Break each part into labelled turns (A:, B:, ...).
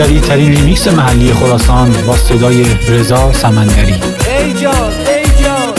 A: جدیدترین ریمیکس محلی خراسان با صدای رضا سمندری.
B: ای جان ای جان،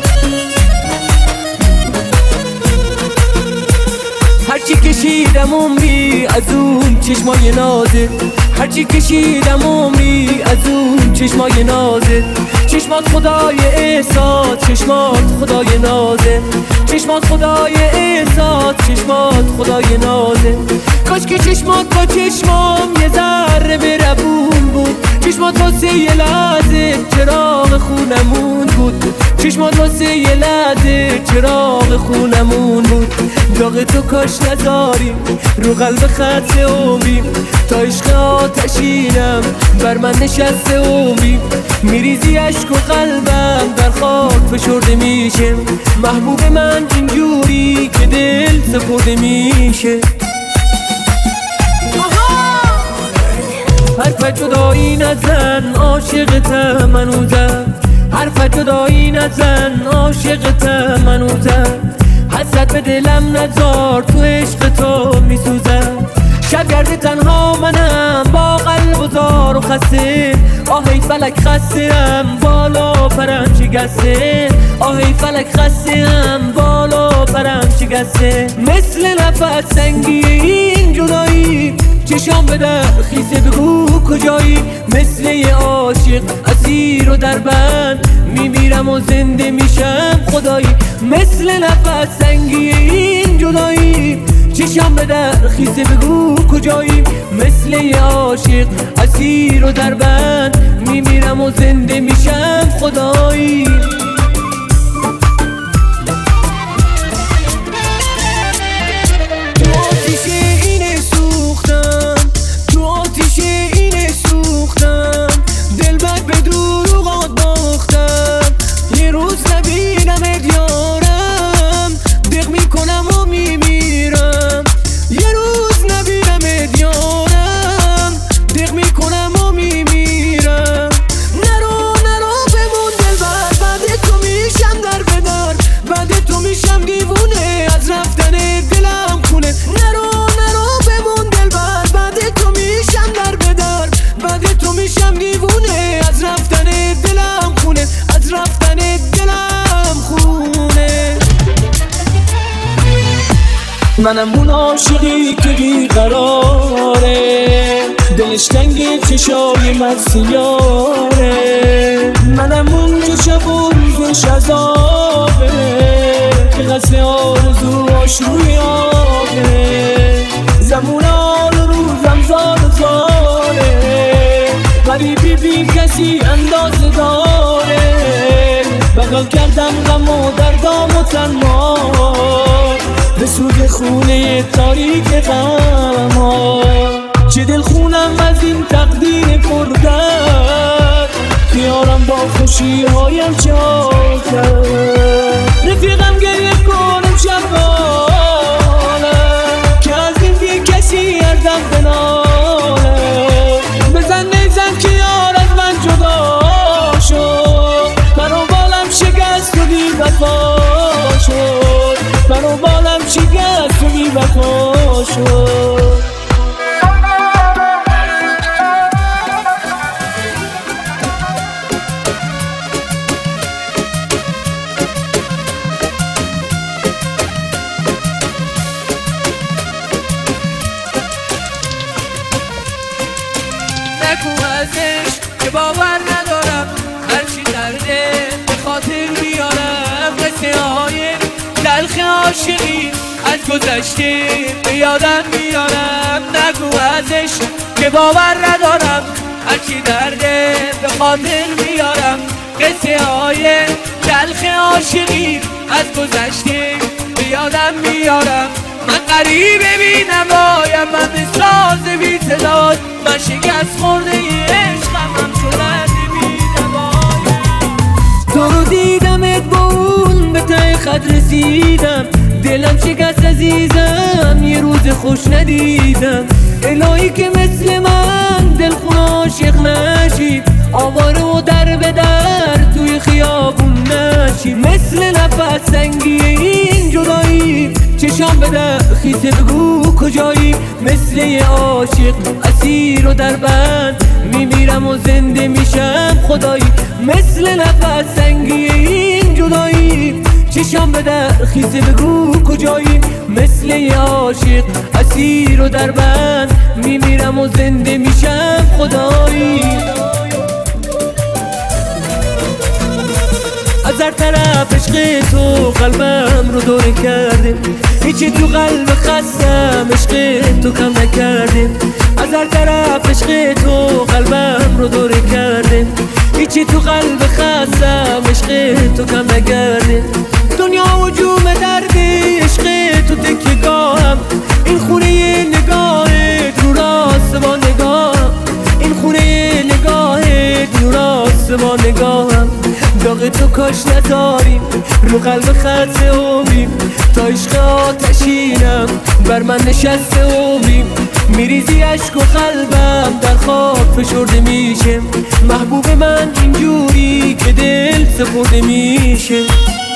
B: هرچی کشیدم عمری از اون چشمای نازت، هرچی کشیدم عمری از اون چشمای نازت، چشمات خدای احساس، چشمات خدای نازت، چشمات خدای احساس، چشمات خدای نازت. کاش که چشمات با چشمام یه ذره بربون بود، چشمات واسه یه لحظه چراغ خونمون بود، چشمات واسه یه لحظه چراغ خونمون بود. داغ تو کاش نذاری رو قلب خط عمری، تا عشق آتشینم بر من نشسته عمری، میریزی عشق و قلبم در خاک فشرده میشه، محبوب من اینجوری که دل سپرده میشه. حرف جدایی نزن عاشقتم هنوزم، حرف جدایی نزن عاشقتم هنوزم، حسرت به دلم نذار تو عشق تو میسوزم، شبگرد تنها منم با قلب و زار و خسته، آهی فلک خسته‌ام بالا پرم شکسته، آهی فلک خسته‌ام بالا پرم شکسته. مثل نفس سنگی این جدایی چشام به در خیسه، بگو کجایی، مثل یه عاشق اسیر و در بند میمیرم و زنده میشم خدایی، مثل نفس سنگی این جدایی چشام به در خیسه، بگو کجایی، مثل یه عاشق اسیر و در بند میمیرم و زنده میشم خدایی.
C: منم اون عاشقی که بیقراره، دلش تنگ چشای مرسیاره، منم اون که شب و روزش عذابه، که قصد آرزوهاش روی آبه، زمون آل روزم زار زاره، غریبی بی کسی اندازه داره، بغل کردم غم و دردام و تنها به سوی خونه تاریک غما، چه دل خونم از این تقدیر پردرد، بیارم با خوشی هایم چا کرد، رفیقم گریه کنم شبانم که از این بی کسی ارزم بنالم، بزن نیزن که یار از من جدا شد، منو بالم شکست و بی وفا شد، منو بالم شکست و بی وفا شد.
B: نگو ازش که باور ندارم، هرچی درده به خاطر میارم، قصه های تلخ عاشقی از گذشته به یادم میارم. نگو ازش که باور ندارم، هرچی درده به خاطر میارم، قصه های تلخ عاشقی از گذشته به یادم میارم. من غریبه بی نمایم، من به ساز بی تعداد، من شکست خورده عشقم، هم شدن بی نمایم. تو رو دیدمت با اون به ته خط رسیدم، دلم شکست عزیزم، یه روز خوش ندیدم، الهی که مثل من دلخون عاشق نشی، آواره و در به در توی خیابون نشی، مثل نفس سنگی این جدایی چشام بده خیسه بگو کجایی مثل یه عاشق اسیر و در بند میمیرم و زنده میشم خدایی مثل نفس سنگی این جدایی چشام بده خیسه بگو کجایی مثل یه عاشق اسیر و در بند میمیرم و زنده میشم خدایی از هر طرف عشق تو قلبم رو دوره کرده هیچی تو قلب خستم عشق تو کم نکرده از هر طرف عشق تو قلبم رو دوره کرده هیچی تو قلب خستم عشق تو کم نکرده دنیا وجوم درد عشق تو تکیه‌گاهم این خونه نگاهت رو راست با نگاهم این خونه نگاهت رو راست با نگاهم داغ تو کاش نداریم رو قلب خط عمریم تا عشق آتشینم بر من نشسته عمریم میریزی عشق و قلبم در خواب فشرده میشه محبوب من اینجوری که دل سپرده میشه